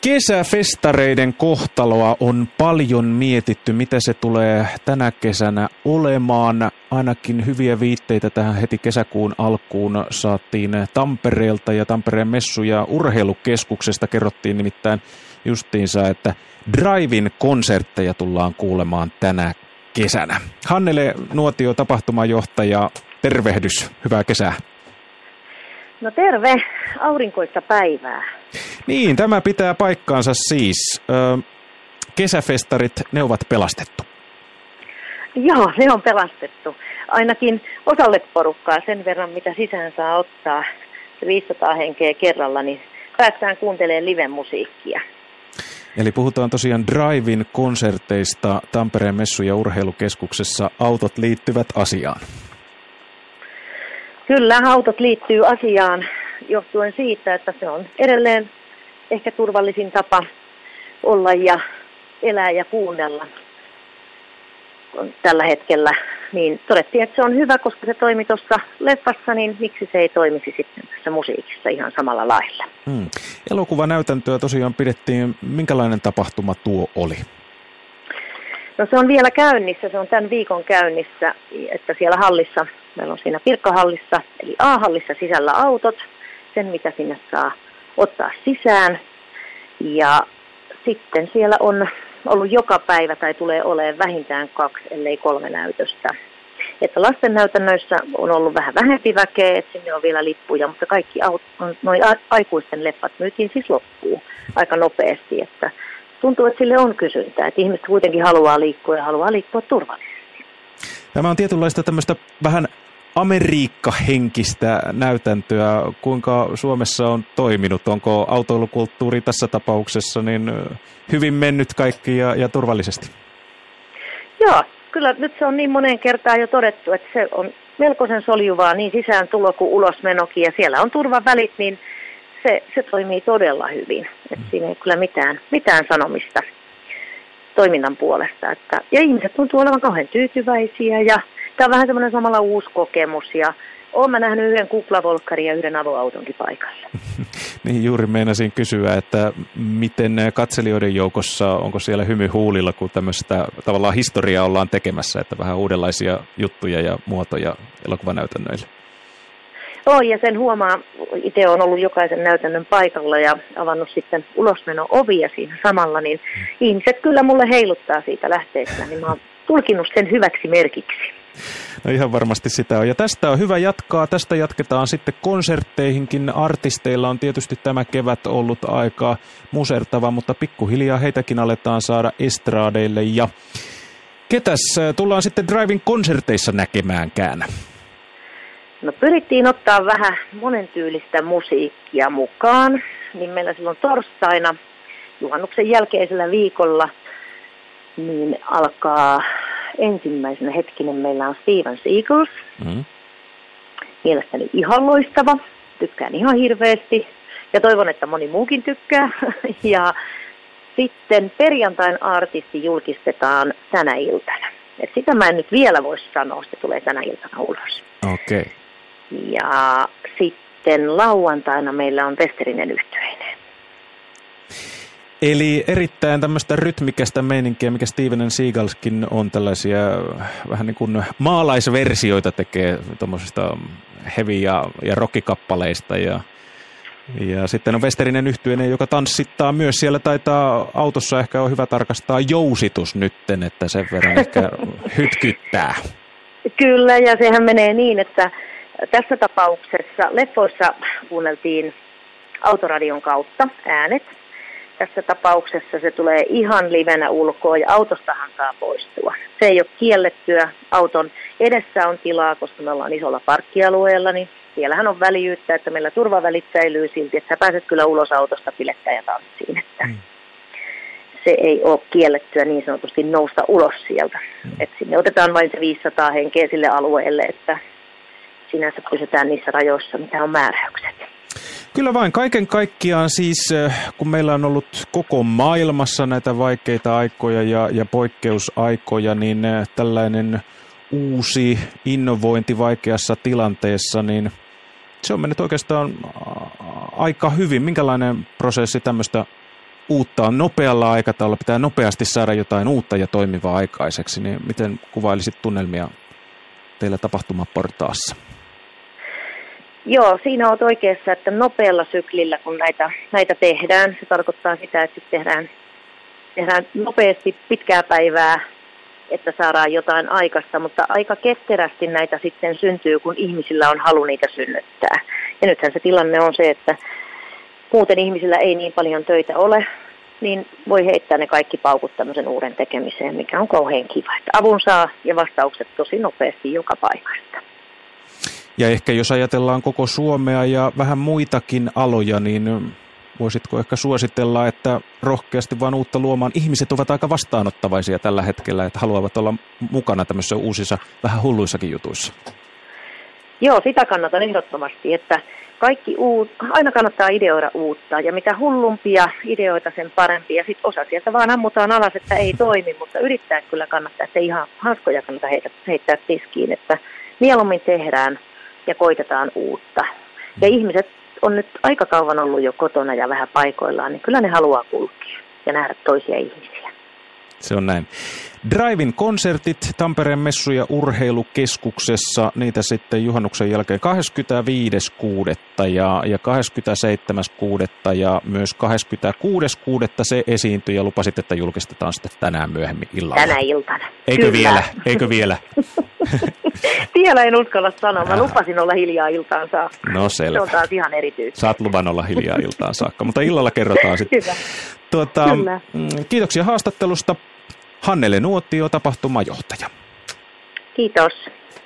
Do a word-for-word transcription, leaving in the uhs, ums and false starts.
Kesäfestareiden kohtaloa on paljon mietitty, mitä se tulee tänä kesänä olemaan. Ainakin hyviä viitteitä tähän heti kesäkuun alkuun saatiin Tampereelta ja Tampereen messu- ja urheilukeskuksesta. Kerrottiin nimittäin justiinsa, että Drive-in konsertteja tullaan kuulemaan tänä kesänä. Hannele Nuotio, tapahtumajohtaja, tervehdys, hyvää kesää. No terve, aurinkoista päivää. Niin, tämä pitää paikkaansa siis. Ö, kesäfestarit, ne ovat pelastettu. Joo, ne on pelastettu. Ainakin osalle porukkaa sen verran, mitä sisään saa ottaa viisisataa henkeä kerralla, niin päästään kuuntelemaan live-musiikkia. Eli puhutaan tosiaan Drive-in konserteista Tampereen messu- ja urheilukeskuksessa. Autot liittyvät asiaan. Kyllä, autot liittyy asiaan johtuen siitä, että se on edelleen ehkä turvallisin tapa olla ja elää ja kuunnella tällä hetkellä. Niin todettiin, että se on hyvä, koska se toimi tuossa leffassa, niin miksi se ei toimisi sitten tässä musiikissa ihan samalla lailla. Hmm. Elokuvanäytäntöä tosiaan pidettiin. Minkälainen tapahtuma tuo oli? No se on vielä käynnissä, se on tämän viikon käynnissä, että siellä hallissa, meillä on siinä Pirkkahallissa, eli A-hallissa sisällä autot, sen mitä sinne saa ottaa sisään. Ja sitten siellä on ollut joka päivä tai tulee olemaan vähintään kaksi, ellei kolme näytöstä. Että lasten näytännöissä on ollut vähän vähempi väkeä, että sinne on vielä lippuja, mutta kaikki noin aikuisten leffat myytiin siis loppuun aika nopeasti, että tuntuu, että sille on kysyntää, että ihmiset kuitenkin haluaa liikkua ja haluaa liikkua turvallisesti. Tämä on tietynlaista tämmöistä vähän Amerikka-henkistä näytäntöä. Kuinka Suomessa on toiminut? Onko autoilukulttuuri tässä tapauksessa niin hyvin mennyt kaikki ja, ja turvallisesti? Joo, kyllä nyt se on niin moneen kertaan jo todettu, että se on melkoisen soljuvaa niin sisään tulo kuin ulosmenokin ja siellä on turvavälit, niin Se, se toimii todella hyvin. Että siinä ei kyllä mitään, mitään sanomista toiminnan puolesta. Että, ja ihmiset tuntuu olevan kauhean tyytyväisiä ja tämä on vähän semmoinen samalla uusi kokemus. Ja olen mä nähnyt yhden kuplavolkkarin ja yhden avoautonkin paikalla. Niin juuri meinasin kysyä, että miten katselijoiden joukossa, onko siellä hymy huulilla, kun tämmöistä tavallaan historiaa ollaan tekemässä, että vähän uudenlaisia juttuja ja muotoja elokuvanäytännöille? Oh, ja sen huomaa, itse olen ollut jokaisen näytännön paikalla ja avannut sitten ulosmeno ovia siinä samalla, niin mm. ihmiset kyllä mulle heiluttaa siitä lähteestä, niin mä oon tulkinut sen hyväksi merkiksi. No ihan varmasti sitä on. Ja tästä on hyvä jatkaa. Tästä jatketaan sitten konsertteihinkin. Artisteilla on tietysti tämä kevät ollut aika musertava, mutta pikkuhiljaa heitäkin aletaan saada estraadeille. Ja ketäs tullaan sitten Drive-in konserteissa näkemäänkään? No pyrittiin ottaa vähän monentyylistä musiikkia mukaan, niin meillä silloin torstaina juhannuksen jälkeisellä viikolla niin alkaa ensimmäisenä hetkinen meillä on Steven Seagals. Mm-hmm. Mielestäni ihan loistava, tykkään ihan hirveästi ja toivon, että moni muukin tykkää. Ja sitten perjantain artisti julkistetaan tänä iltana. Et sitä mä en nyt vielä voisi sanoa, se tulee tänä iltana ulos. Okei. Okay. Ja sitten lauantaina meillä on Westerinen yhtyeinen. Eli erittäin tämmöistä rytmikästä meininkiä, mikä Steven Seagalskin on, tällaisia vähän niin kuin maalaisversioita tekee tuommoisista heavy- ja, ja rockikappaleista. Ja, ja sitten on Westerinen yhtyeinen, joka tanssittaa myös. Siellä taitaa autossa ehkä on hyvä tarkastaa jousitus nytten, että sen verran ehkä hytkyttää. Kyllä, ja sehän menee niin, että tässä tapauksessa leffoissa kuunneltiin autoradion kautta äänet. Tässä tapauksessa se tulee ihan livenä ulkoa ja autostahan saa poistua. Se ei ole kiellettyä. Auton edessä on tilaa, koska me ollaan isolla parkkialueella, niin siellähän on väljyyttä, että meillä turvavälit säilyy silti, että sä pääset kyllä ulos autosta pilettään ja tanssiin. Että mm. se ei ole kiellettyä niin sanotusti nousta ulos sieltä. Mm. Että sinne otetaan vain se viisisataa henkeä sille alueelle, että sinänsä pysytään niissä rajoissa, mitä on määräykset. Kyllä vain. Kaiken kaikkiaan siis, kun meillä on ollut koko maailmassa näitä vaikeita aikoja ja, ja poikkeusaikoja, niin tällainen uusi innovointi vaikeassa tilanteessa, niin se on mennyt oikeastaan aika hyvin. Minkälainen prosessi tämmöistä uutta on nopealla aikataululla, pitää nopeasti saada jotain uutta ja toimivaa aikaiseksi, niin miten kuvailisit tunnelmia teillä tapahtumaportaassa? Joo, siinä olet oikeassa, että nopealla syklillä, kun näitä, näitä tehdään, se tarkoittaa sitä, että tehdään, tehdään nopeasti pitkää päivää, että saadaan jotain aikaista, mutta aika ketterästi näitä sitten syntyy, kun ihmisillä on halu niitä synnyttää. Ja nythän se tilanne on se, että muuten ihmisillä ei niin paljon töitä ole, niin voi heittää ne kaikki paukut tämmöisen uuden tekemiseen, mikä on kauhean kiva. Että avun saa ja vastaukset tosi nopeasti joka paikasta. Ja ehkä jos ajatellaan koko Suomea ja vähän muitakin aloja, niin voisitko ehkä suositella, että rohkeasti vaan uutta luomaan. Ihmiset ovat aika vastaanottavaisia tällä hetkellä, että haluavat olla mukana tämmöisissä uusissa, vähän hulluissakin jutuissa. Joo, sitä kannatan ehdottomasti, että kaikki uut, aina kannattaa ideoida uutta ja mitä hullumpia ideoita, sen parempi. Ja sitten osa sieltä vaan ammutaan alas, että ei toimi, mutta yrittää kyllä kannattaa, että ei ihan hanskoja kannata heittää tiskiin, että mieluummin tehdään ja koitetaan uutta. Ja ihmiset on nyt aika kauan ollut jo kotona ja vähän paikoillaan, niin kyllä ne haluaa kulkea ja nähdä toisia ihmisiä. Se on näin. Drive-in konsertit Tampereen messu- ja urheilukeskuksessa, niitä sitten juhannuksen jälkeen kahdeskymmenesviides kuudetta ja, ja kahdeskymmenesseitsemäs kuudetta ja myös kahdeskymmeneskuudes kuudetta se esiintyi ja lupasit, että julkistetaan sitten tänään myöhemmin illalla. Tänä iltana. Eikö Kyllä. vielä? Eikö vielä? Vielä en uskalla sanoa. Mä lupasin olla hiljaa iltaan saakka. No selvä. Se on taas ihan erityistä. Saat luvan olla hiljaa iltaan saakka, mutta illalla kerrotaan sitten. Hyvä. Tuota, Kyllä. Kiitoksia haastattelusta. Hannele Nuottio, tapahtumajohtaja. Kiitos.